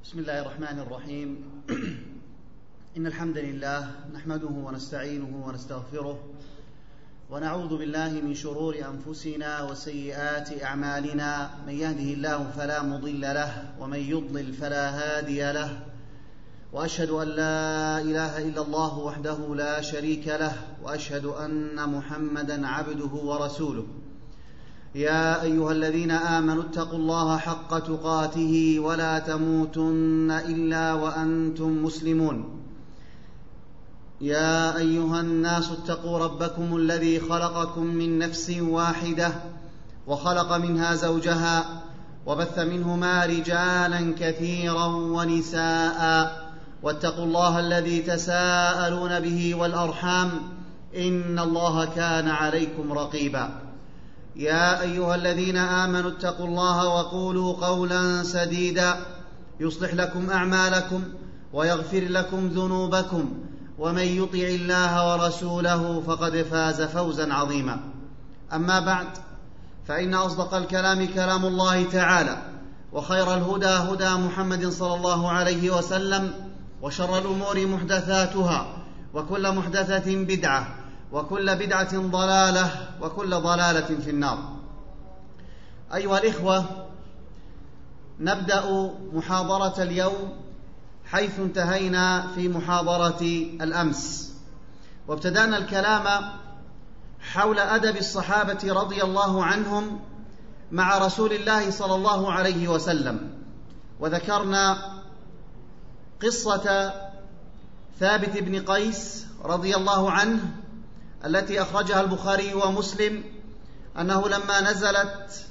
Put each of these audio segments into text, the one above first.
بسم الله الرحمن الرحيم. إن الحمد لله نحمده ونستعينه ونستغفره ونعوذ بالله من شرور أنفسنا وسيئات أعمالنا، من يهده الله فلا مضل له ومن يضلل فلا هادي له، وأشهد أن لا إله إلا الله وحده لا شريك له، وأشهد أن محمدًا عبده ورسوله. يا أيها الذين آمنوا اتقوا الله حق تقاته ولا تموتن إلا وأنتم مسلمون. يا أيها الناس اتقوا ربكم الذي خلقكم من نفس واحدة وخلق منها زوجها وبث منهما رجالا كثيرا ونساء، واتقوا الله الذي تساءلون به والأرحام إن الله كان عليكم رقيبا. يا أيها الذين آمنوا اتقوا الله وقولوا قولا سديدا يصلح لكم أعمالكم ويغفر لكم ذنوبكم، ومن يطع الله ورسوله فقد فاز فوزا عظيما. أما بعد، فإن أصدق الكلام كلام الله تعالى، وخير الهدى هدى محمد صلى الله عليه وسلم، وشر الأمور محدثاتها، وكل محدثة بدعة، وكل بدعة ضلالة، وكل ضلالة في النار. أيها الإخوة، نبدأ محاضرة اليوم حيث انتهينا في محاضرة الأمس، وابتدأنا الكلام حول أدب الصحابة رضي الله عنهم مع رسول الله صلى الله عليه وسلم، وذكرنا قصة ثابت بن قيس رضي الله عنه التي أخرجها البخاري ومسلم، أنه لما نزلت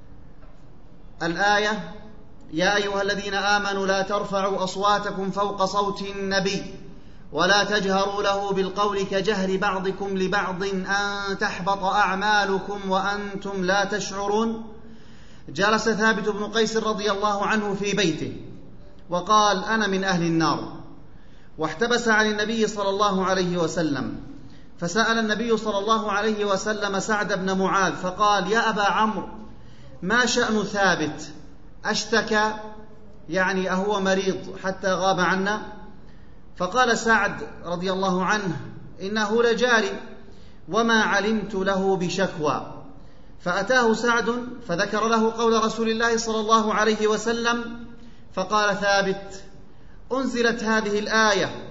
الآية يا أيها الذين آمنوا لا ترفعوا أصواتكم فوق صوت النبي ولا تجهروا له بالقول كجهر بعضكم لبعض أن تحبط أعمالكم وأنتم لا تشعرون، جلس ثابت بن قيس رضي الله عنه في بيته وقال أنا من أهل النار، واحتبس عن النبي صلى الله عليه وسلم، فسأل النبي صلى الله عليه وسلم سعد بن معاذ فقال يا أبا عمرو ما شأن ثابت؟ أشتكى؟ يعني أهو مريض حتى غاب عنا؟ فقال سعد رضي الله عنه إنه لجاري وما علمت له بشكوى. فأتاه سعد فذكر له قول رسول الله صلى الله عليه وسلم، فقال ثابت أنزلت هذه الآية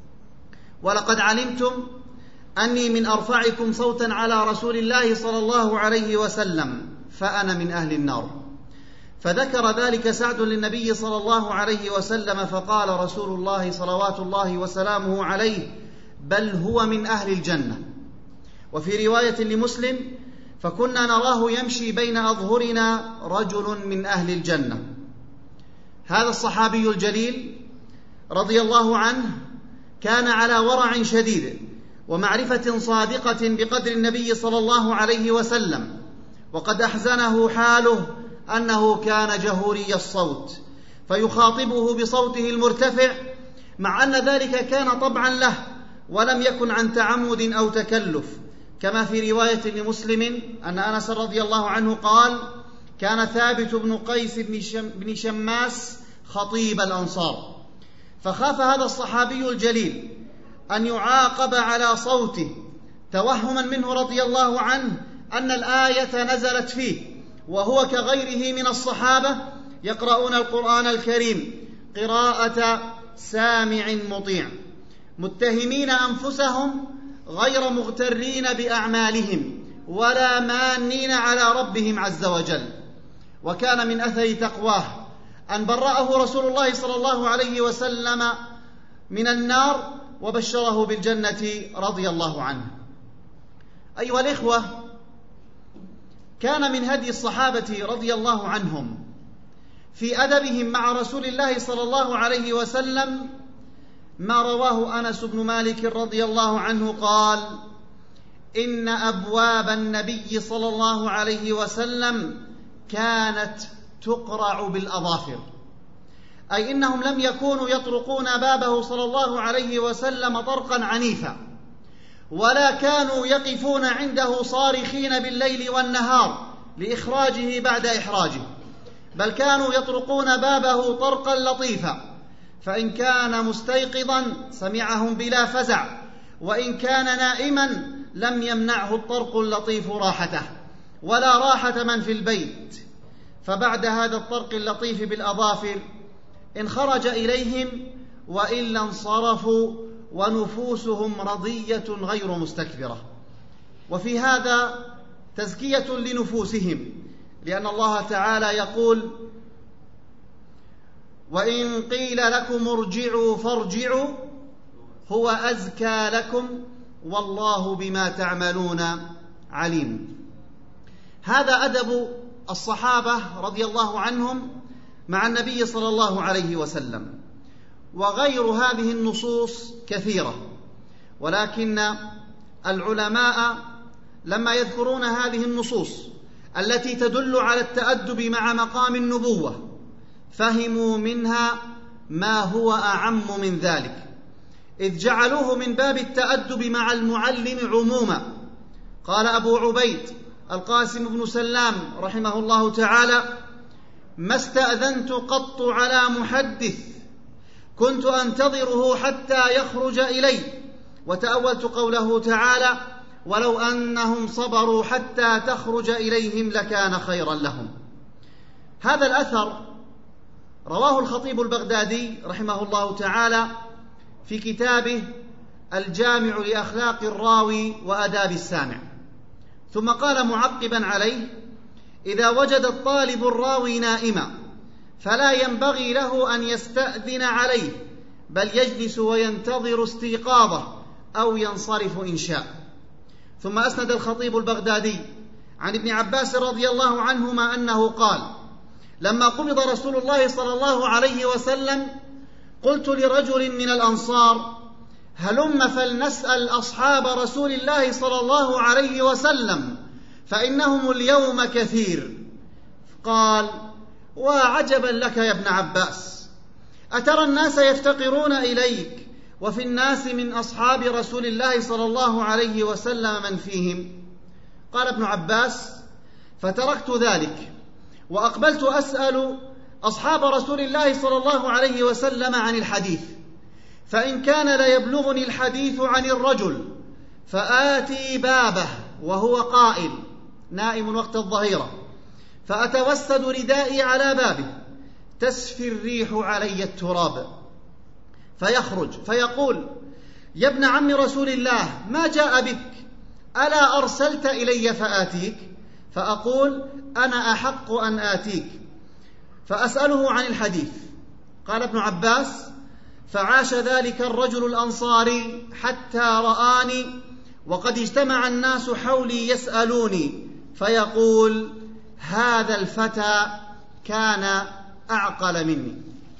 ولقد علمتم أني من أرفعكم صوتا على رسول الله صلى الله عليه وسلم فأنا من أهل النار. فذكر ذلك سعد للنبي صلى الله عليه وسلم، فقال رسول الله صلوات الله وسلامه عليه بل هو من أهل الجنة. وفي رواية لمسلم فكنا نراه يمشي بين أظهرنا رجل من أهل الجنة. هذا الصحابي الجليل رضي الله عنه كان على ورع شديد ومعرفة صادقة بقدر النبي صلى الله عليه وسلم، وقد أحزنه حاله أنه كان جهوري الصوت فيخاطبه بصوته المرتفع، مع أن ذلك كان طبعا له ولم يكن عن تعمد أو تكلف، كما في رواية لمسلم أن أنس رضي الله عنه قال كان ثابت بن قيس بن شماس خطيب الأنصار، فخاف هذا الصحابي الجليل أن يعاقب على صوته توهما منه رضي الله عنه أن الآية نزلت فيه، وهو كغيره من الصحابة يقرؤون القرآن الكريم قراءة سامع مطيع، متهمين أنفسهم غير مغترين بأعمالهم ولا مانين على ربهم عز وجل. وكان من أثر تقواه أن برأه رسول الله صلى الله عليه وسلم من النار وبشره بالجنة رضي الله عنه. أيها الإخوة، كان من هدي الصحابة رضي الله عنهم في أدبهم مع رسول الله صلى الله عليه وسلم ما رواه أنس بن مالك رضي الله عنه قال إن أبواب النبي صلى الله عليه وسلم كانت تقرع بالأظافر، أي إنهم لم يكونوا يطرقون بابه صلى الله عليه وسلم طرقا عنيفا، ولا كانوا يقفون عنده صارخين بالليل والنهار لإخراجه بعد إحراجه، بل كانوا يطرقون بابه طرقا لطيفا، فإن كان مستيقظا سمعهم بلا فزع، وإن كان نائما لم يمنعه الطرق اللطيف راحته ولا راحة من في البيت. فبعد هذا الطرق اللطيف بالأظافر إن خرج إليهم وإلا انصرفوا ونفوسهم رضية غير مستكبرة. وفي هذا تزكية لنفوسهم، لأن الله تعالى يقول: وإن قيل لكم ارجعوا فارجعوا هو أزكى لكم والله بما تعملون عليم. هذا أدب الصحابة رضي الله عنهم مع النبي صلى الله عليه وسلم. وغير هذه النصوص كثيرة، ولكن العلماء لما يذكرون هذه النصوص التي تدل على التأدب مع مقام النبوة فهموا منها ما هو أعم من ذلك، إذ جعلوه من باب التأدب مع المعلم عموما. قال أبو عبيد القاسم بن سلام رحمه الله تعالى: ما استأذنت قط على محدث كنت أنتظره حتى يخرج إلي. وتأولت قوله تعالى: ولو أنهم صبروا حتى تخرج إليهم لكان خيرا لهم. هذا الأثر رواه الخطيب البغدادي رحمه الله تعالى في كتابه الجامع لأخلاق الراوي وآداب السامع، ثم قال معقبا عليه: إذا وجد الطالب الراوي نائما فلا ينبغي له أن يستأذن عليه، بل يجلس وينتظر استيقاظه أو ينصرف إن شاء. ثم أسند الخطيب البغدادي عن ابن عباس رضي الله عنهما أنه قال: لما قبض رسول الله صلى الله عليه وسلم قلت لرجل من الأنصار: هلم فلنسأل أصحاب رسول الله صلى الله عليه وسلم فإنهم اليوم كثير. قال: وعجبا لك يا ابن عباس، أترى الناس يفتقرون إليك وفي الناس من أصحاب رسول الله صلى الله عليه وسلم من فيهم؟ قال ابن عباس: فتركت ذلك وأقبلت أسأل أصحاب رسول الله صلى الله عليه وسلم عن الحديث، فإن كان ليبلغني الحديث عن الرجل فآتي بابه وهو قائل نائم وقت الظهيرة، فأتوسد ردائي على بابه تسفي الريح علي التراب، فيخرج فيقول: يا ابن عم رسول الله، ما جاء بك؟ ألا أرسلت إلي فآتيك؟ فأقول: أنا أحق أن آتيك. فأسأله عن الحديث. قال ابن عباس: فعاش ذلك الرجل الأنصاري حتى رآني وقد اجتمع الناس حولي يسألوني، فيقول: هذا الفتى كان أعقل مني.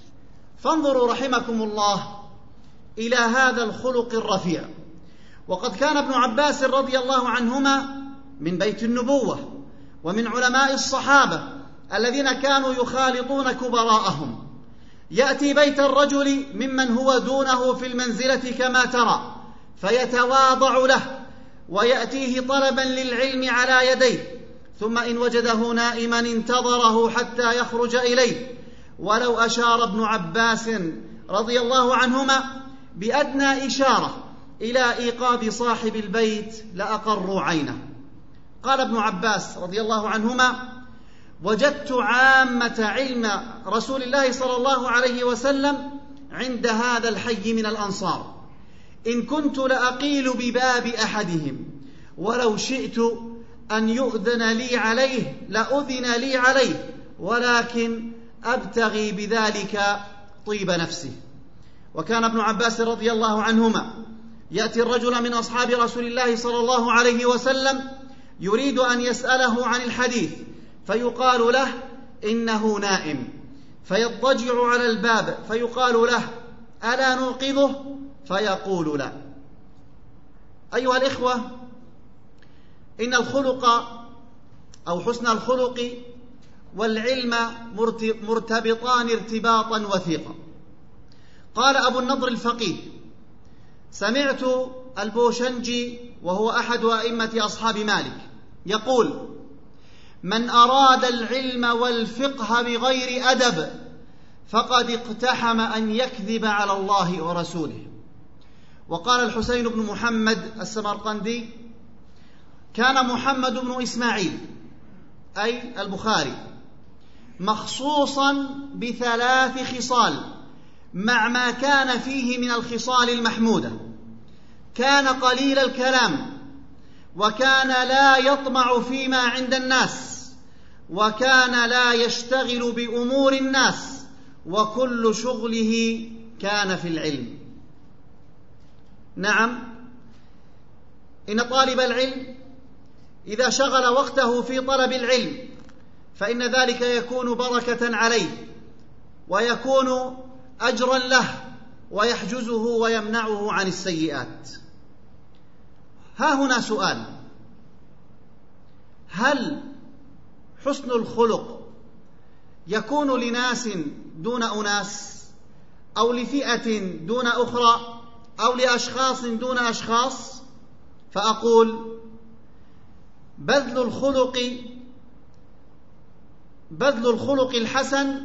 فانظروا رحمكم الله إلى هذا الخلق الرفيع. وقد كان ابن عباس رضي الله عنهما من بيت النبوة ومن علماء الصحابة الذين كانوا يخالطون كبراءهم. يأتي بيت الرجل ممن هو دونه في المنزلة كما ترى فيتواضع له ويأتيه طلبا للعلم على يديه، ثم إن وجده نائما انتظره حتى يخرج إليه. ولو أشار ابن عباس رضي الله عنهما بأدنى إشارة إلى إيقاظ صاحب البيت لأقروا عينه. قال ابن عباس رضي الله عنهما: وجدت عامة علم رسول الله صلى الله عليه وسلم عند هذا الحي من الأنصار، إن كنت لأقيل بباب أحدهم ولو شئت أن يؤذن لي عليه لأذن لي عليه، ولكن أبتغي بذلك طيب نفسه. وكان ابن عباس رضي الله عنهما يأتي الرجل من أصحاب رسول الله صلى الله عليه وسلم يريد أن يسأله عن الحديث، فيقال له: إنه نائم، فيضطجع على الباب فيقال له: ألا نوقظه؟ فيقول: لا. أيها الإخوة، إن الخلق أو حسن الخلق والعلم مرتبطان ارتباطا وثيقا. قال أبو النضر الفقيه: سمعت البوشنجي وهو أحد أئمة أصحاب مالك يقول: من أراد العلم والفقه بغير أدب فقد اقتحم أن يكذب على الله ورسوله. وقال الحسين بن محمد السمرقندي: كان محمد بن إسماعيل أي البخاري مخصوصا ب3 خصال مع ما كان فيه من الخصال المحمودة: كان قليل الكلام، وكان لا يطمع فيما عند الناس، وكان لا يشتغل بأمور الناس، وكل شغله كان في العلم. نعم، إن طالب العلم إذا شغل وقته في طلب العلم فإن ذلك يكون بركة عليه ويكون أجرا له ويحجزه ويمنعه عن السيئات. ها هنا سؤال: هل حسن الخلق يكون لناس دون أناس، أو لفئة دون أخرى، أو لأشخاص دون أشخاص؟ فأقول: بذل الخلق الحسن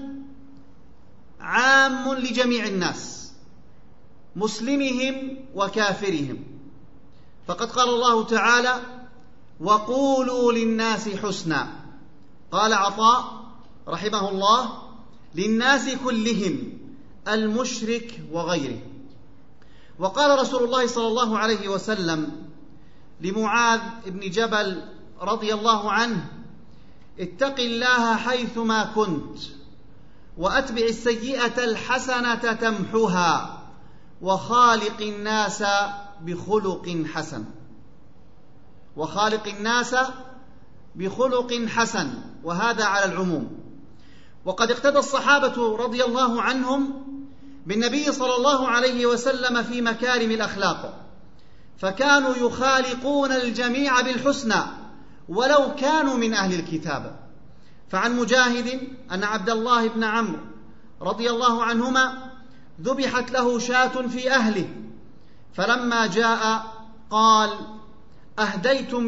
عام لجميع الناس، مسلمهم وكافرهم. فقد قال الله تعالى: وقولوا للناس حسنا. قال عطاء رحمه الله: للناس كلهم، المشرك وغيره. وقال رسول الله صلى الله عليه وسلم لمعاذ بن جبل رضي الله عنه: اتق الله حيثما كنت، وأتبع السيئة الحسنة تمحها، وخالق الناس بخلق حسن. وخالق الناس بخلق حسن، وهذا على العموم. وقد اقتدى الصحابة رضي الله عنهم بالنبي صلى الله عليه وسلم في مكارم الأخلاق، فكانوا يخالقون الجميع بالحسنى ولو كانوا من أهل الكتاب. فعن مجاهد أن عبد الله بن عمرو رضي الله عنهما ذبحت له شاة في أهله، فلما جاء قال: أهديتم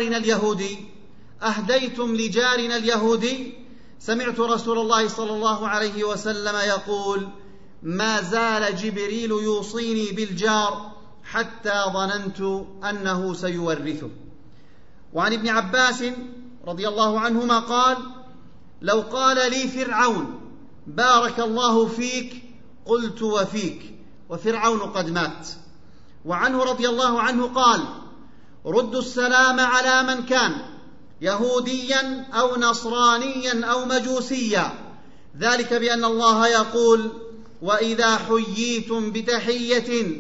لجارنا اليهودي. سمعت رسول الله صلى الله عليه وسلم يقول: ما زال جبريل يوصيني بالجار حتى ظننت أنه سيورثه. وعن ابن عباس رضي الله عنهما قال: لو قال لي فرعون بارك الله فيك قلت وفيك، وفرعون قد مات. وعنه رضي الله عنه قال: ردوا السلام على من كان يهوديا أو نصرانيا أو مجوسيا، ذلك بأن الله يقول: وإذا حييتم بتحية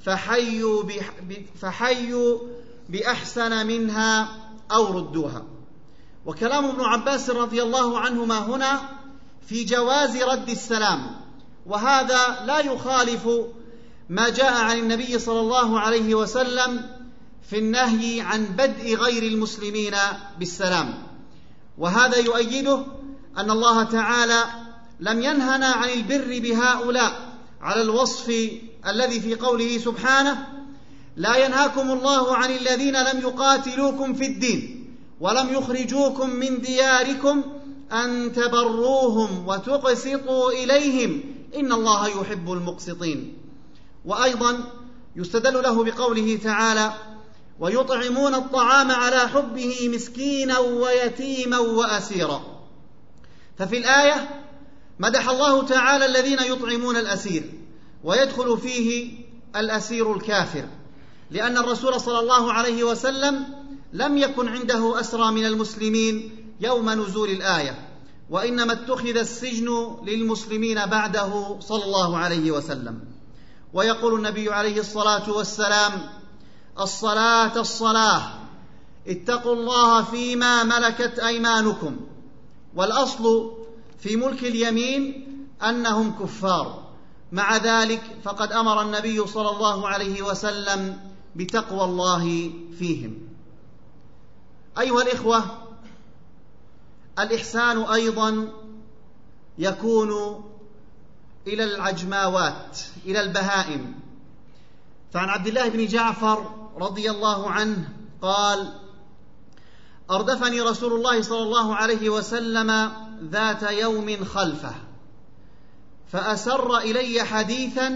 فحيوا بأحسن منها أو ردوها. وكلام ابن عباس رضي الله عنهما هنا في جواز رد السلام، وهذا لا يخالف ما جاء عن النبي صلى الله عليه وسلم في النهي عن بدء غير المسلمين بالسلام. وهذا يؤيده أن الله تعالى لم ينهنا عن البر بهؤلاء على الوصف الذي في قوله سبحانه: لا ينهاكم الله عن الذين لم يقاتلوكم في الدين ولم يخرجوكم من دياركم أن تبروهم وتقسطوا إليهم إن الله يحب المقسطين. وأيضا يستدل له بقوله تعالى: ويطعمون الطعام على حبه مسكينا ويتيما وأسيرا. ففي الآية مدح الله تعالى الذين يطعمون الأسير، ويدخل فيه الأسير الكافر، لأن الرسول صلى الله عليه وسلم لم يكن عنده أسرى من المسلمين يوم نزول الآية، وإنما اتخذ السجن للمسلمين بعده صلى الله عليه وسلم. ويقول النبي عليه الصلاة والسلام: الصلاة الصلاة، اتقوا الله فيما ملكت أيمانكم. والأصل في ملك اليمين أنهم كفار، مع ذلك فقد أمر النبي صلى الله عليه وسلم بتقوى الله فيهم. أيها الإخوة، الإحسان أيضا يكون إلى العجماوات، إلى البهائم. فعن عبد الله بن جعفر رضي الله عنه قال: أردفني رسول الله صلى الله عليه وسلم ذات يوم خلفه، فأسر إلي حديثا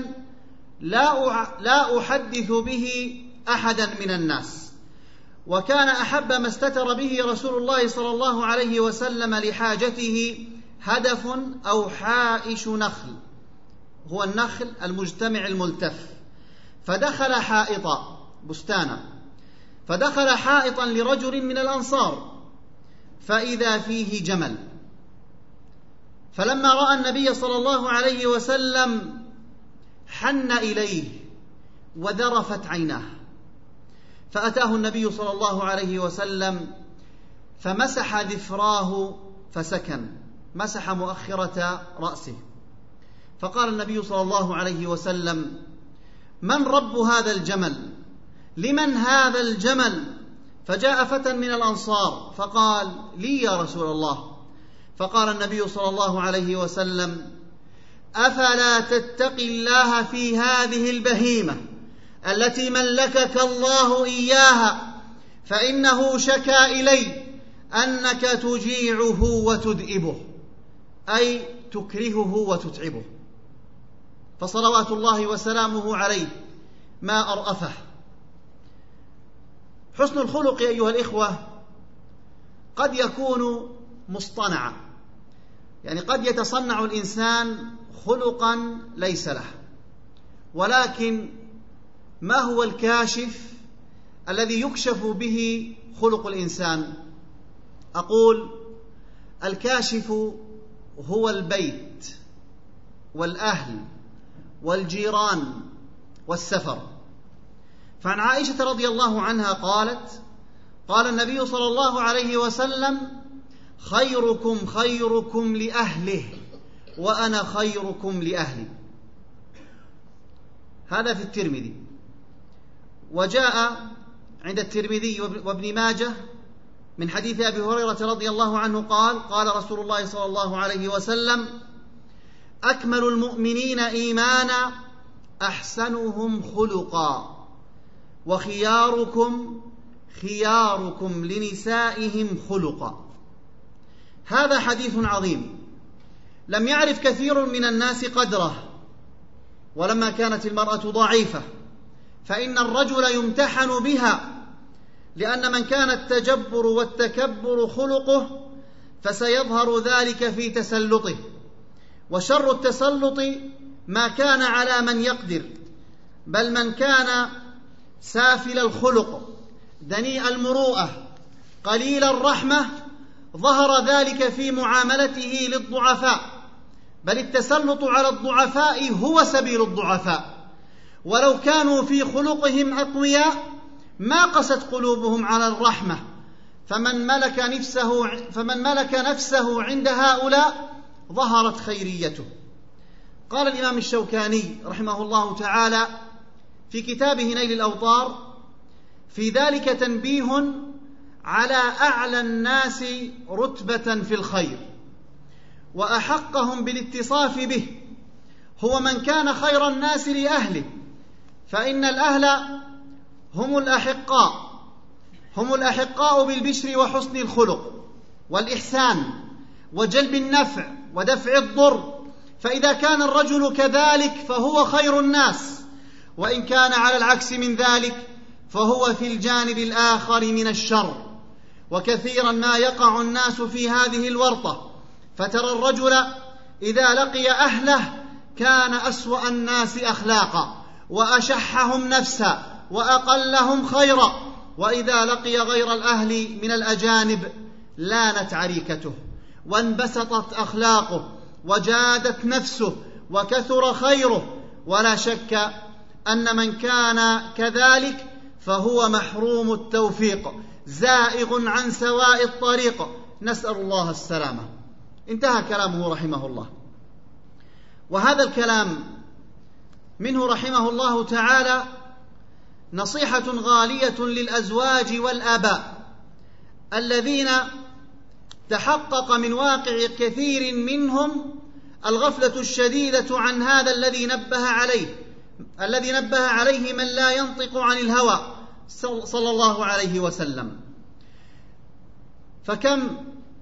لا أحدث به أحدا من الناس، وكان أحب ما استتر به رسول الله صلى الله عليه وسلم لحاجته هدف أو حائش نخل، هو النخل المجتمع الملتف، فدخل حائطا بستانا، فدخل حائطا لرجل من الأنصار فإذا فيه جمل، فلما رأى النبي صلى الله عليه وسلم حن إليه وذرفت عيناه، فأتاه النبي صلى الله عليه وسلم فمسح ذفراه فسكن، مسح مؤخرة رأسه، فقال النبي صلى الله عليه وسلم: من رب هذا الجمل؟ لمن هذا الجمل؟ فجاء فتى من الأنصار فقال: لي يا رسول الله. فقال النبي صلى الله عليه وسلم: أفلا تتقي الله في هذه البهيمة التي ملكك الله إياها، فإنه شكا إلي أنك تجيعه وتدئبه، أي تكرهه وتتعبه. فصلوات الله وسلامه عليه ما أرأفه. حسن الخلق أيها الإخوة قد يكون مصطنعا، يعني قد يتصنع الإنسان خلقا ليس له، ولكن ما هو الكاشف الذي يكشف به خلق الإنسان؟ أقول: الكاشف هو البيت والأهل والجيران والسفر. فعن عائشة رضي الله عنها قالت: قال النبي صلى الله عليه وسلم: خيركم خيركم لأهله وأنا خيركم لأهلي. هذا في الترمذي. وجاء عند الترمذي وابن ماجه من حديث أبي هريرة رضي الله عنه قال: قال رسول الله صلى الله عليه وسلم: أكمل المؤمنين إيمانا أحسنهم خلقا، وخياركم خياركم لنسائهم خلقا. هذا حديث عظيم لم يعرف كثير من الناس قدره، ولما كانت المرأة ضعيفة فإن الرجل يمتحن بها، لأن من كان التجبر والتكبر خلقه فسيظهر ذلك في تسلطه، وشر التسلط ما كان على من يقدر، بل من كان سافل الخلق دنيء المروءة قليل الرحمة ظهر ذلك في معاملته للضعفاء، بل التسلط على الضعفاء هو سبيل الضعفاء، ولو كانوا في خلقهم أقوياء ما قست قلوبهم على الرحمة، فمن ملك نفسه عند هؤلاء ظهرت خيريته. قال الإمام الشوكاني رحمه الله تعالى في كتابه نيل الأوطار: في ذلك تنبيه على أعلى الناس رتبة في الخير وأحقهم بالاتصاف به هو من كان خير الناس لأهله، فإن الأهل هم الأحقاء بالبشر وحسن الخلق والإحسان وجلب النفع ودفع الضر، فإذا كان الرجل كذلك فهو خير الناس، وإن كان على العكس من ذلك فهو في الجانب الآخر من الشر. وكثيرا ما يقع الناس في هذه الورطة، فترى الرجل إذا لقي أهله كان أسوأ الناس أخلاقا وأشحهم نفسا وأقلهم خيرا، وإذا لقي غير الأهل من الأجانب لانت عريكته وانبسطت أخلاقه وجادت نفسه وكثر خيره. ولا شك أن من كان كذلك فهو محروم التوفيق زائغ عن سواء الطريق، نسأل الله السلامة. انتهى كلامه رحمه الله. وهذا الكلام منه رحمه الله تعالى نصيحة غالية للأزواج والآباء الذين تحقق من واقع كثير منهم الغفلة الشديدة عن هذا الذي نبه عليه من لا ينطق عن الهوى صلى الله عليه وسلم. فكم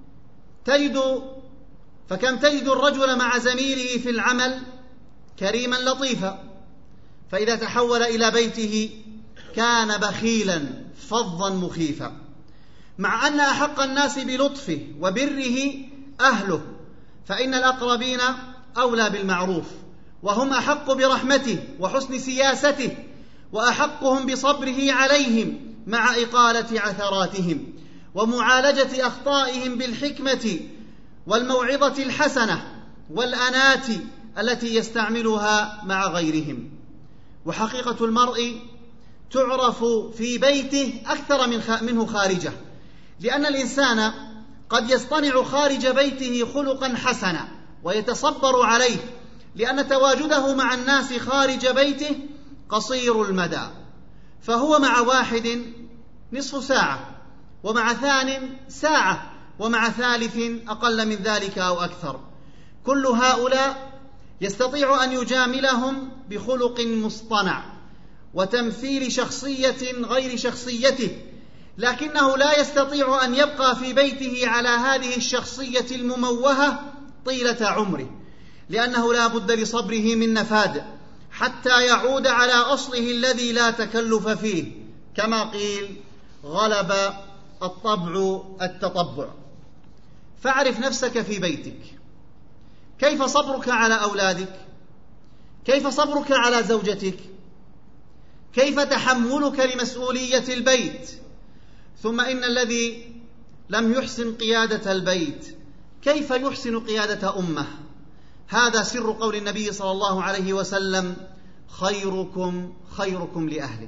تجد الرجل مع زميله في العمل كريما لطيفا، فإذا تحول إلى بيته كان بخيلا فظا مخيفا، مع أن أحق الناس بلطفه وبره أهله، فإن الأقربين أولى بالمعروف، وهم أحق برحمته وحسن سياسته، وأحقهم بصبره عليهم مع إقالة عثراتهم ومعالجة أخطائهم بالحكمة والموعظة الحسنة والأنات التي يستعملها مع غيرهم. وحقيقة المرء تعرف في بيته أكثر منه خارجه، لأن الإنسان قد يصطنع خارج بيته خلقا حسنا ويتصبر عليه، لأن تواجده مع الناس خارج بيته قصير المدى، فهو مع واحد نصف ساعة، ومع ثان ساعة، ومع ثالث أقل من ذلك أو أكثر. كل هؤلاء يستطيع أن يجاملهم بخلق مصطنع وتمثيل شخصية غير شخصيته، لكنه لا يستطيع أن يبقى في بيته على هذه الشخصية المموهة طيلة عمره، لأنه لا بد لصبره من نفاد حتى يعود على أصله الذي لا تكلف فيه، كما قيل: غلب الطبع التطبع. فاعرف نفسك في بيتك، كيف صبرك على أولادك؟ كيف صبرك على زوجتك؟ كيف تحملك لمسؤولية البيت؟ ثم إن الذي لم يحسن قيادة البيت كيف يحسن قيادة أمه؟ هذا سر قول النبي صلى الله عليه وسلم: خيركم خيركم لأهله.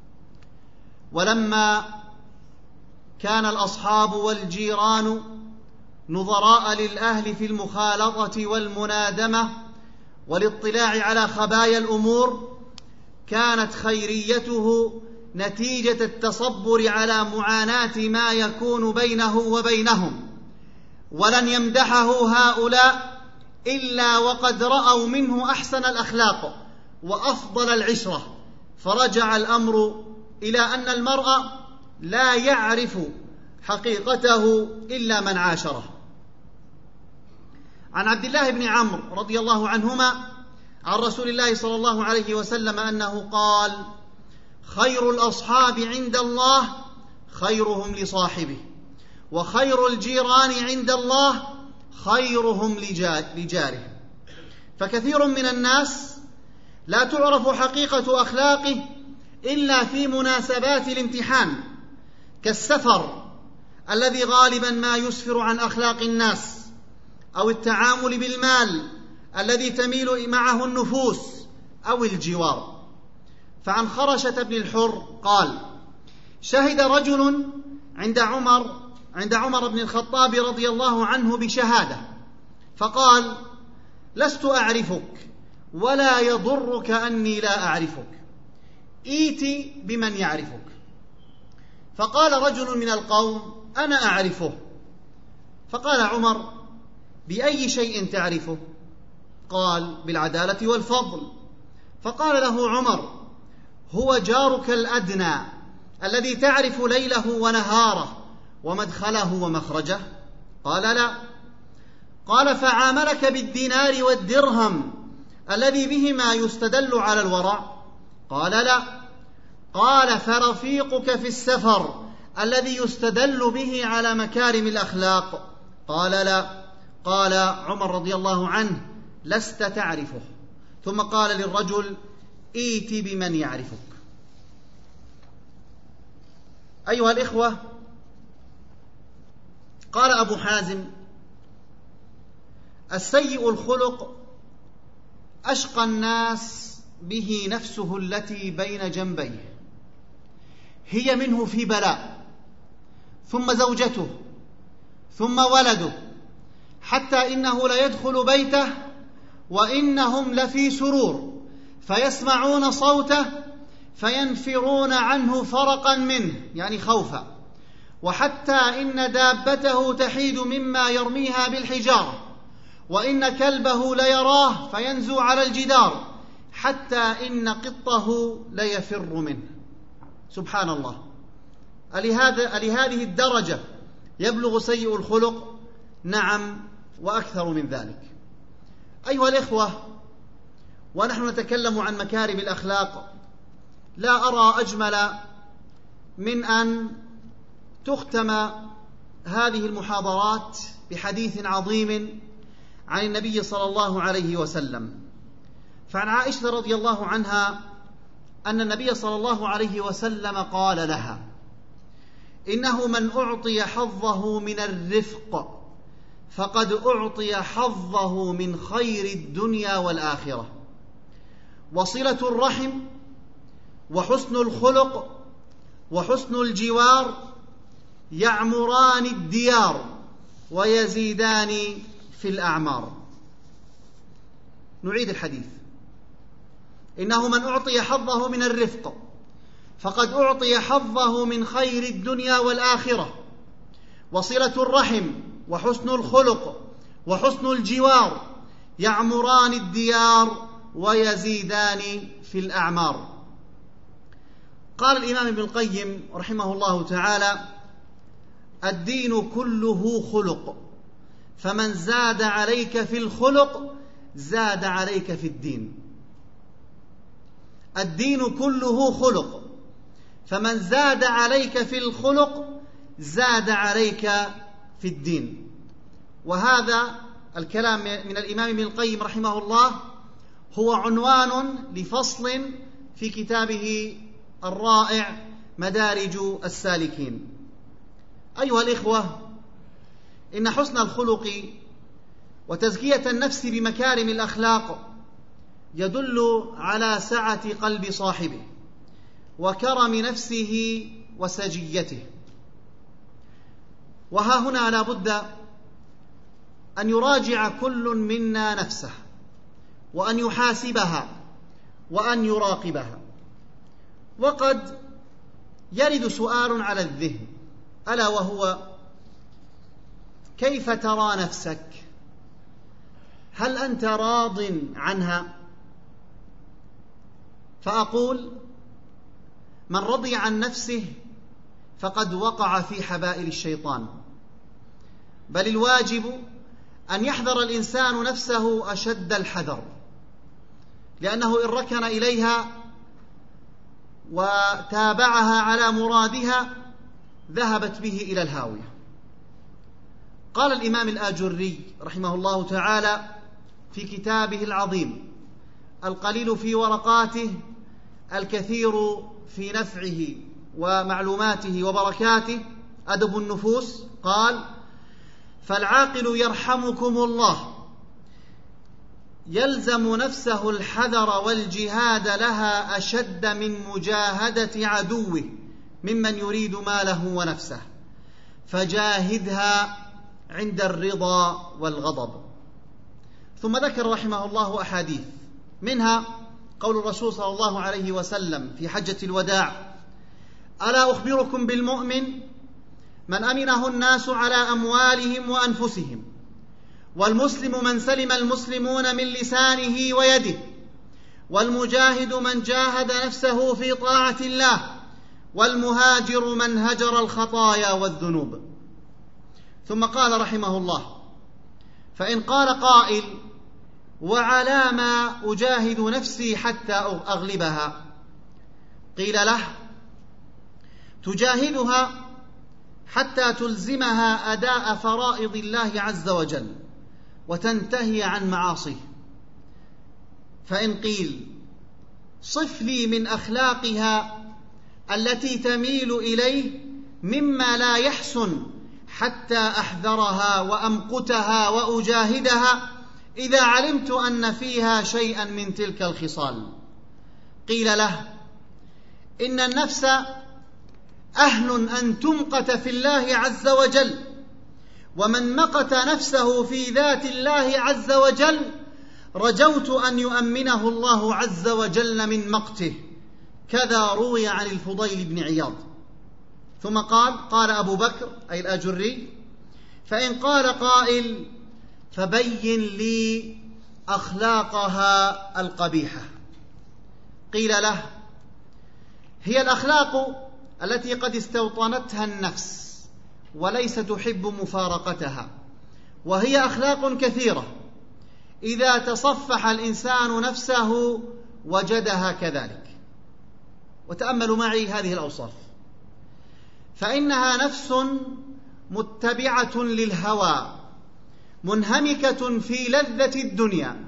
ولما كان الأصحاب والجيران نظراء للأهل في المخالطة والمنادمة والاطلاع على خبايا الأمور، كانت خيريته نتيجة التصبر على معاناة ما يكون بينه وبينهم. ولن يمدحه هؤلاء إلا وقد رأوا منه أحسن الأخلاق وأفضل العشرة، فرجع الأمر إلى أن المرء لا يعرف حقيقته إلا من عاشره. عن عبد الله بن عمرو رضي الله عنهما عن رسول الله صلى الله عليه وسلم أنه قال: خير الأصحاب عند الله خيرهم لصاحبه، وخير الجيران عند الله خيرهم لجاره. فكثير من الناس لا تعرف حقيقة أخلاقه إلا في مناسبات الامتحان، كالسفر الذي غالبا ما يسفر عن أخلاق الناس، أو التعامل بالمال الذي تميل معه النفوس، أو الجوار. فعن خرشة بن الحر قال: شهد رجل عند عمر بن الخطاب رضي الله عنه بشهادة، فقال: لست أعرفك ولا يضرك أني لا أعرفك، إيت بمن يعرفك. فقال رجل من القوم: أنا أعرفه. فقال عمر: بأي شيء تعرفه؟ قال: بالعدالة والفضل. فقال له عمر: هو جارك الأدنى الذي تعرف ليله ونهاره ومدخله ومخرجه؟ قال: لا. قال: فعاملك بالدينار والدرهم الذي بهما يستدل على الورع؟ قال: لا. قال: فرفيقك في السفر الذي يستدل به على مكارم الأخلاق؟ قال: لا. قال عمر رضي الله عنه: لست تعرفه. ثم قال للرجل: إيت بمن يعرفك. أيها الإخوة، قال أبو حازم: السيء الخلق أشقى الناس به نفسه التي بين جنبيه، هي منه في بلاء، ثم زوجته، ثم ولده، حتى إنه ليدخل بيته وإنهم لفي سرور، فيسمعون صوته فينفرون عنه فرقا منه، يعني خوفا، وحتى إن دابته تحيد مما يرميها بالحجارة، وإن كلبه ليراه فينزو على الجدار، حتى إن قطه ليفر منه. سبحان الله، لهذه الدرجة يبلغ سيء الخلق؟ نعم، وأكثر من ذلك. أيها الإخوة، ونحن نتكلم عن مكارم الأخلاق، لا أرى أجمل من أن تختم هذه المحاضرات بحديث عظيم عن النبي صلى الله عليه وسلم. فعن عائشة رضي الله عنها أن النبي صلى الله عليه وسلم قال لها: إنه من أعطي حظه من الرفق فقد أعطي حظه من خير الدنيا والآخرة، وصلة الرحم وحسن الخلق وحسن الجوار يعمران الديار ويزيدان في الأعمار. نعيد الحديث: إنه من أعطي حظه من الرفق فقد أعطي حظه من خير الدنيا والآخرة، وصلة الرحم وحسن الخلق وحسن الجوار يعمران الديار ويزيدان في الأعمار. قال الإمام ابن القيم رحمه الله تعالى: الدين كله خلق، فمن زاد عليك في الخلق زاد عليك في الدين. الدين كله خلق، فمن زاد عليك في الخلق زاد عليك في الدين. وهذا الكلام من الإمام ابن القيم رحمه الله هو عنوان لفصل في كتابه الرائع مدارج السالكين. أيها الإخوة، إن حسن الخلق وتزكية النفس بمكارم الأخلاق يدل على سعة قلب صاحبه وكرم نفسه وسجيته. وها هنا لا بد أن يراجع كل منا نفسه، وأن يحاسبها، وأن يراقبها. وقد يرد سؤال على الذهن، ألا وهو: كيف ترى نفسك؟ هل أنت راض عنها؟ فأقول: من رضي عن نفسه فقد وقع في حبائل الشيطان، بل الواجب أن يحذر الإنسان نفسه أشد الحذر، لأنه إن ركن إليها وتابعها على مرادها ذهبت به إلى الهاوية. قال الإمام الآجري رحمه الله تعالى في كتابه العظيم القليل في ورقاته الكثير في نفعه ومعلوماته وبركاته، أدب النفوس، قال: فالعاقل يرحمكم الله يلزم نفسه الحذر والجهاد لها أشد من مجاهدة عدوه ممن يريد ماله ونفسه، فجاهدها عند الرضا والغضب. ثم ذكر رحمه الله أحاديث، منها قول الرسول صلى الله عليه وسلم في حجة الوداع: ألا أخبركم بالمؤمن من أمنه الناس على أموالهم وأنفسهم، والمسلم من سلم المسلمون من لسانه ويده، والمجاهد من جاهد نفسه في طاعة الله، والمهاجر من هجر الخطايا والذنوب. ثم قال رحمه الله: فإن قال قائل: وعلى ما أجاهد نفسي حتى أغلبها؟ قيل له: تجاهدها حتى تلزمها أداء فرائض الله عز وجل وتنتهي عن معاصيه. فإن قيل: صف لي من أخلاقها التي تميل إليه مما لا يحسن حتى أحذرها وأمقتها وأجاهدها إذا علمت أن فيها شيئا من تلك الخصال. قيل له: إن النفس أهل أن تمقت في الله عز وجل، ومن مقت نفسه في ذات الله عز وجل رجوت أن يؤمنه الله عز وجل من مقته. كذا روي عن الفضيل بن عياض. ثم قال أبو بكر أي الآجري: فإن قال قائل: فبين لي أخلاقها القبيحة؟ قيل له: هي الأخلاق التي قد استوطنتها النفس وليس تحب مفارقتها، وهي أخلاق كثيرة إذا تصفح الإنسان نفسه وجدها كذلك. وتأملوا معي هذه الأوصاف، فإنها نفس متبعة للهوى، منهمكة في لذة الدنيا،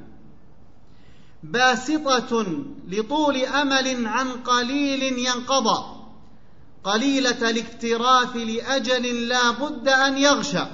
باسطة لطول أمل عن قليل ينقضى، قليلة الاكتراث لأجل لا بد أن يغشى،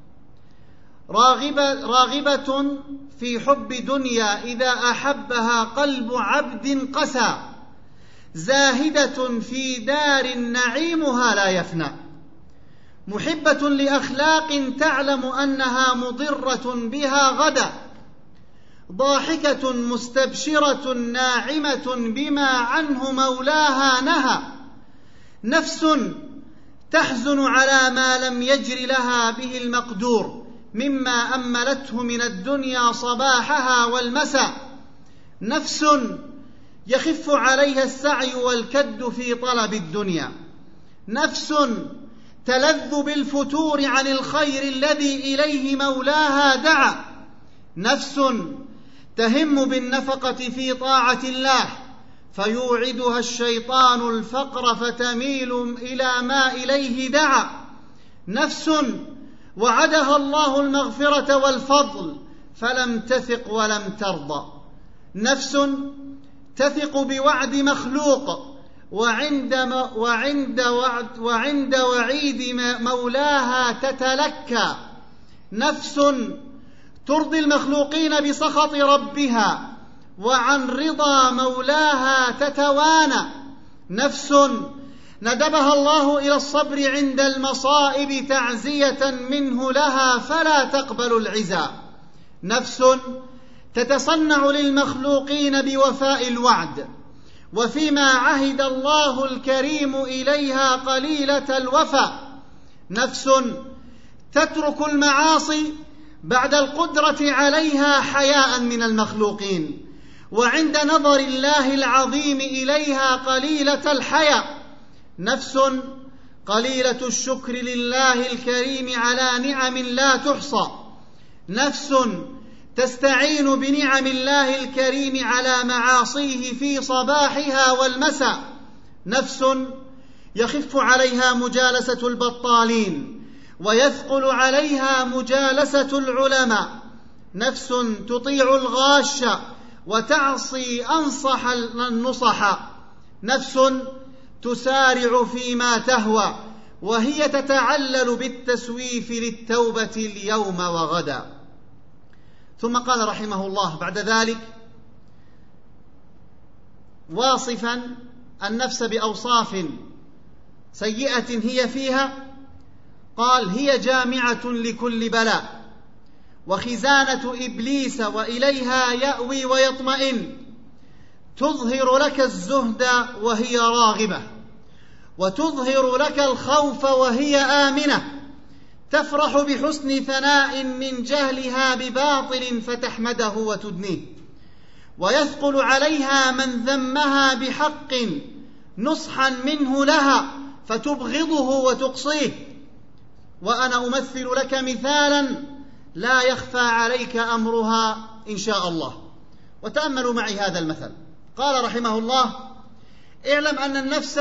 راغبة في حب دنيا إذا أحبها قلب عبد قسى، زاهدة في دار نعيمها لا يفنى، محبة لأخلاق تعلم أنها مضرة بها غدا، ضاحكة مستبشرة ناعمة بما عنه مولاها نهى، نفس تحزن على ما لم يجر لها به المقدور مما أملته من الدنيا صباحها والمساء، نفس يخف عليها السعي والكد في طلب الدنيا، نفس تلذ بالفتور عن الخير الذي إليه مولاها دعا، نفس تهم بالنفقة في طاعة الله فيوعدها الشيطان الفقر فتميل إلى ما إليه دعا، نفس وعدها الله المغفرة والفضل فلم تثق ولم ترضى، نفس تثق بوعد مخلوق وعند وعيد مولاها تتلكى، نفس ترضي المخلوقين بسخط ربها وعن رضا مولاها تتوانى، نفس ندبها الله إلى الصبر عند المصائب تعزية منه لها فلا تقبل العزاء، نفس تتصنع للمخلوقين بوفاء الوعد وفيما عهد الله الكريم إليها قليلة الوفاء، نفس تترك المعاصي بعد القدرة عليها حياء من المخلوقين وعند نظر الله العظيم إليها قليلة الحياء، نفس قليلة الشكر لله الكريم على نعم لا تحصى، نفس تستعين بنعم الله الكريم على معاصيه في صباحها والمساء، نفس يخف عليها مجالسة البطالين ويثقل عليها مجالسة العلماء، نفس تطيع الغاش وتعصي أنصح النصحاء، نفس تسارع فيما تهوى وهي تتعلل بالتسويف للتوبة اليوم وغدا. ثم قال رحمه الله بعد ذلك واصفا النفس بأوصاف سيئة هي فيها، قال: هي جامعة لكل بلاء وخزانة إبليس وإليها يأوي ويطمئن، تظهر لك الزهد وهي راغبة وتظهر لك الخوف وهي آمنة، تفرح بحسن ثناء من جهلها بباطل فتحمده وتدنيه، ويثقل عليها من ذمها بحق نصحا منه لها فتبغضه وتقصيه. وأنا أمثل لك مثالا لا يخفى عليك أمرها إن شاء الله. وتأملوا معي هذا المثل. قال رحمه الله: اعلم أن النفس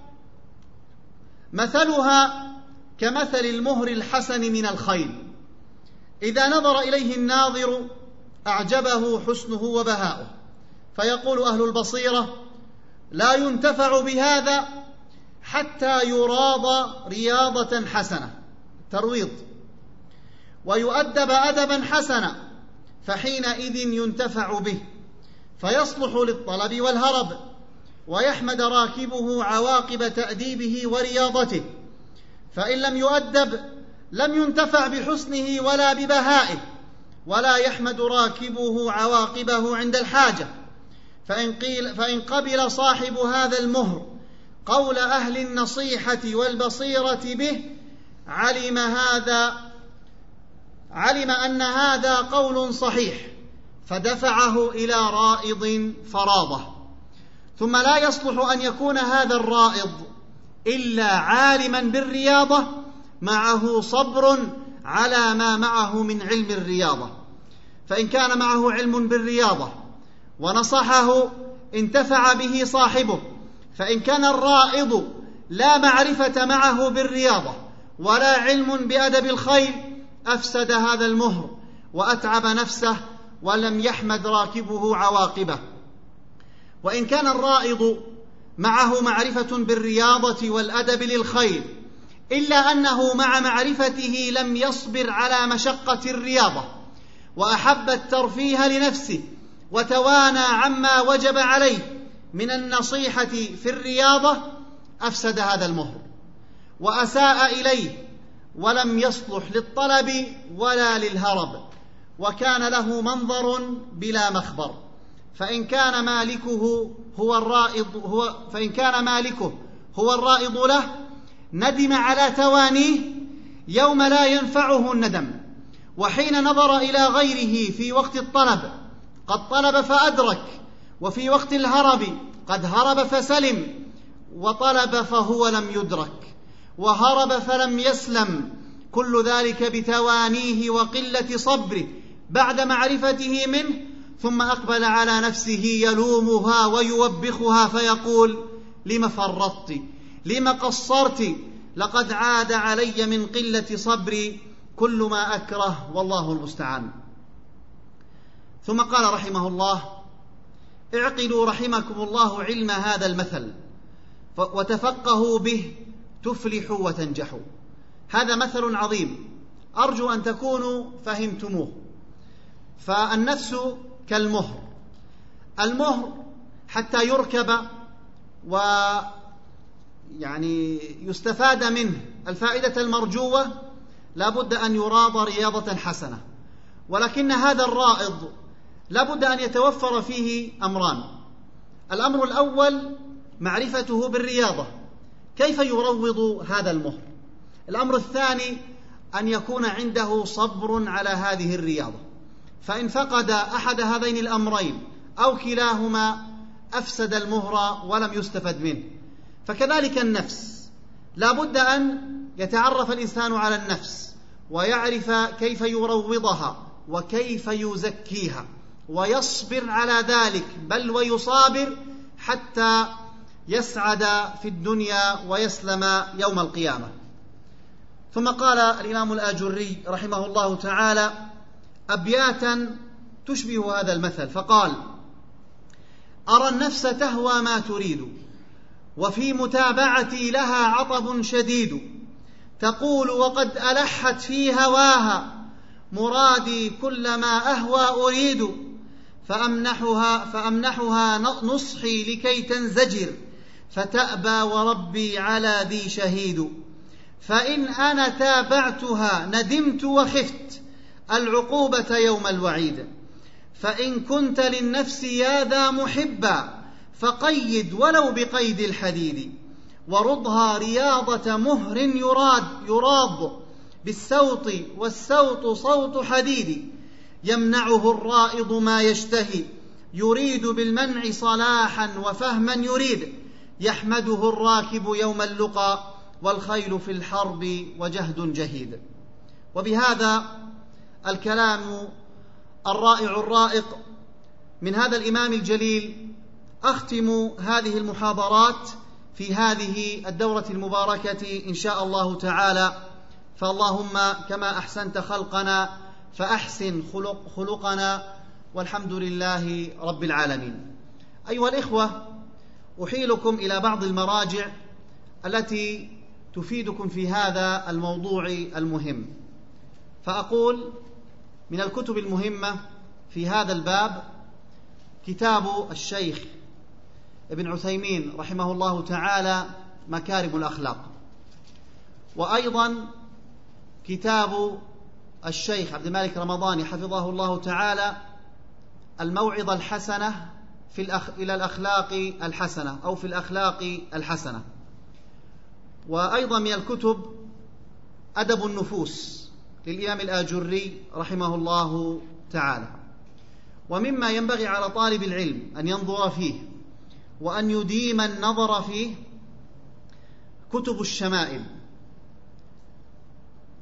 مثلها كمثل المهر الحسن من الخيل، إذا نظر إليه الناظر أعجبه حسنه وبهاؤه، فيقول أهل البصيرة: لا ينتفع بهذا حتى يراض رياضة حسنة، ترويض، ويؤدب أدبا حسنا، فحينئذ ينتفع به فيصلح للطلب والهرب، ويحمد راكبه عواقب تأديبه ورياضته، فإن لم يؤدب لم ينتفع بحسنه ولا ببهائه، ولا يحمد راكبه عواقبه عند الحاجة. فإن قبل صاحب هذا المهر قول أهل النصيحة والبصيرة به علم أن هذا قول صحيح، فدفعه إلى رائض فراضه. ثم لا يصلح أن يكون هذا الرائض إلا عالما بالرياضة معه صبر على ما معه من علم الرياضة. فإن كان معه علم بالرياضة ونصحه انتفع به صاحبه، فإن كان الرائض لا معرفة معه بالرياضة ولا علم بأدب الخيل أفسد هذا المهر وأتعب نفسه ولم يحمد راكبه عواقبه. وإن كان الرائض معه معرفة بالرياضة والأدب للخيل إلا أنه مع معرفته لم يصبر على مشقة الرياضة وأحب الترفيه لنفسه وتوانى عما وجب عليه من النصيحة في الرياضة، أفسد هذا المهر وأساء إليه ولم يصلح للطلب ولا للهرب، وكان له منظر بلا مخبر. فإن كان مالكه هو الرائض له ندم على توانيه يوم لا ينفعه الندم، وحين نظر إلى غيره في وقت الطلب قد طلب فأدرك، وفي وقت الهرب قد هرب فسلم، وطلب فهو لم يدرك، وهرب فلم يسلم، كل ذلك بتوانيه وقلة صبره بعد معرفته منه. ثم أقبل على نفسه يلومها ويوبخها فيقول: لم فرطت؟ لم قصرت؟ لقد عاد علي من قلة صبري كل ما أكره، والله المستعان. ثم قال رحمه الله: اعقلوا رحمكم الله علم هذا المثل وتفقهوا به تفلحوا وتنجحوا. هذا مثل عظيم أرجو أن تكونوا فهمتموه. فالنفس كالمهر، المهر حتى يركب ويعني يستفاد منه الفائدة المرجوة لابد أن يراض رياضة حسنة، ولكن هذا الرائض لابد أن يتوفر فيه أمران: الأمر الأول معرفته بالرياضة، كيف يروض هذا المهر. الأمر الثاني أن يكون عنده صبر على هذه الرياضة، فإن فقد أحد هذين الأمرين أو كلاهما أفسد المهر ولم يستفد منه. فكذلك النفس، لا بد أن يتعرف الإنسان على النفس ويعرف كيف يروضها وكيف يزكيها ويصبر على ذلك، بل ويصابر حتى يسعد في الدنيا ويسلم يوم القيامة. ثم قال الإمام الآجري رحمه الله تعالى أبياتا تشبه هذا المثل، فقال: أرى النفس تهوى ما تريد، وفي متابعتي لها عطب شديد، تقول وقد ألحت في هواها، مرادي كل ما أهوى أريد، فأمنحها نصحي لكي تنزجر، فتأبى وربي على ذي شهيد. فإن أنا تابعتها ندمت وخفت العقوبة يوم الوعيد. فإن كنت للنفس يا ذا محبا، فقيد ولو بقيد الحديد، ورضها رياضة مهر يراض بالسوط، والسوط صوت حديد، يمنعه الرائض ما يشتهي، يريد بالمنع صلاحا وفهما يريد، يحمده الراكب يوم اللقى، والخيل في الحرب وجهد جهيد. وبهذا الكلام الرائع الرائق من هذا الإمام الجليل أختم هذه المحاضرات في هذه الدورة المباركة إن شاء الله تعالى. فاللهم كما أحسنت خلقنا فأحسن خلقنا، والحمد لله رب العالمين. أيها الإخوة، أحيلكم إلى بعض المراجع التي تفيدكم في هذا الموضوع المهم. فأقول من الكتب المهمة في هذا الباب كتاب الشيخ ابن عثيمين رحمه الله تعالى مكارم الأخلاق، وأيضا كتاب الشيخ عبد الملك رمضاني حفظه الله تعالى الموعظة الحسنة إلى الأخلاق الحسنة أو في الأخلاق الحسنة. وأيضا من الكتب أدب النفوس للإمام الآجري رحمه الله تعالى. ومما ينبغي على طالب العلم أن ينظر فيه وأن يديم النظر فيه كتب الشمائل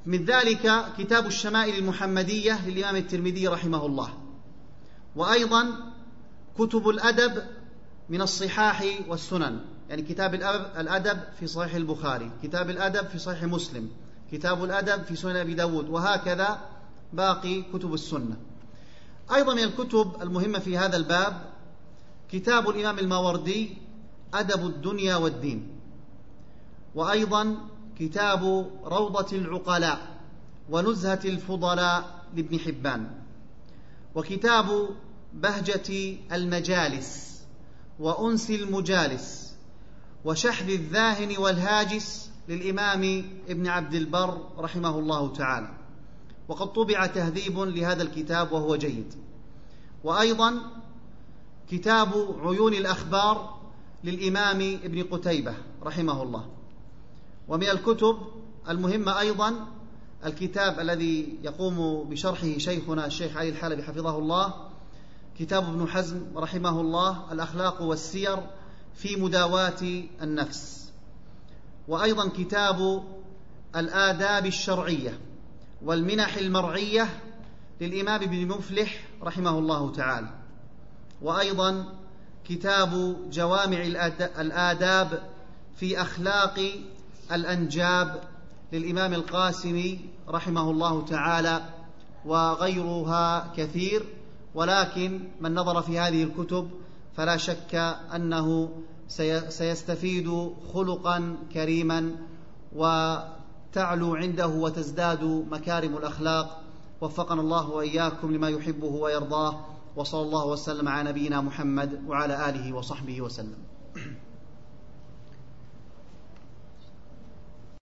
من ذلك كتاب الشمائل المحمدية للإمام الترمذي رحمه الله، وأيضا كتب الأدب من الصحاح والسنن، يعني كتاب الأدب في صحيح البخاري، كتاب الأدب في صحيح مسلم، كتاب الأدب في سنن أبي داود، وهكذا باقي كتب السنة. أيضا من الكتب المهمة في هذا الباب كتاب الإمام الماوردي أدب الدنيا والدين، وأيضا كتاب روضة العقلاء ونزهة الفضلاء لابن حبان، وكتاب بهجة المجالس وأنس المجالس وشحذ الذاهن والهاجس للإمام ابن عبد البر رحمه الله تعالى، وقد طبع تهذيب لهذا الكتاب وهو جيد. وأيضا كتاب عيون الأخبار للإمام ابن قتيبة رحمه الله. ومن الكتب المهمة أيضا الكتاب الذي يقوم بشرحه شيخنا الشيخ علي الحلبي حفظه الله، كتاب ابن حزم رحمه الله الأخلاق والسير في مداواة النفس. وأيضا كتاب الآداب الشرعية والمنح المرعية للإمام ابن مفلح رحمه الله تعالى. وأيضا كتاب جوامع الآداب في أخلاق الأنجاب للإمام القاسمي رحمه الله تعالى، وغيرها كثير، ولكن من نظر في هذه الكتب فلا شك أنه سيستفيد خلقا كريما وتعلو عنده وتزداد مكارم الأخلاق. وفقنا الله وإياكم لما يحبه ويرضاه، وصلى الله وسلم على نبينا محمد وعلى آله وصحبه وسلم.